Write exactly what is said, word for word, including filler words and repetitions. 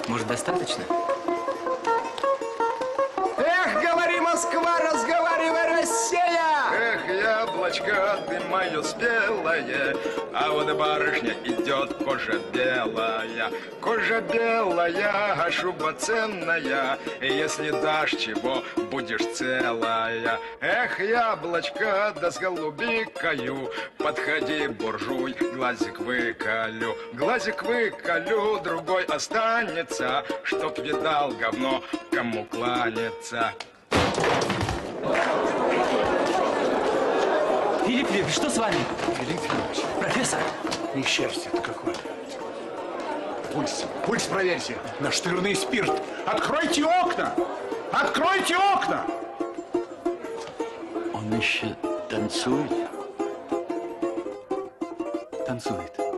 Может, достаточно? Эх, говори, Москва, разговаривай, Россия! Эх, яблочко, ты мое спелое, а вот барышня идет, кожа белая. Кожа белая, а шуба ценная, и если дашь чего, будешь целая. Эх, яблочко, да с голубикою, подходи, буржуй, глазик выколю. Глазик выколю, другой останется, чтоб видал говно, кому кланяться. Филипп Филиппович, что с вами? Филипп Филиппович. Профессор? Несчастье-то какое. Пульс, пульс проверьте. Настырный спирт. Откройте окна! Откройте окна! Он еще танцует? Танцует.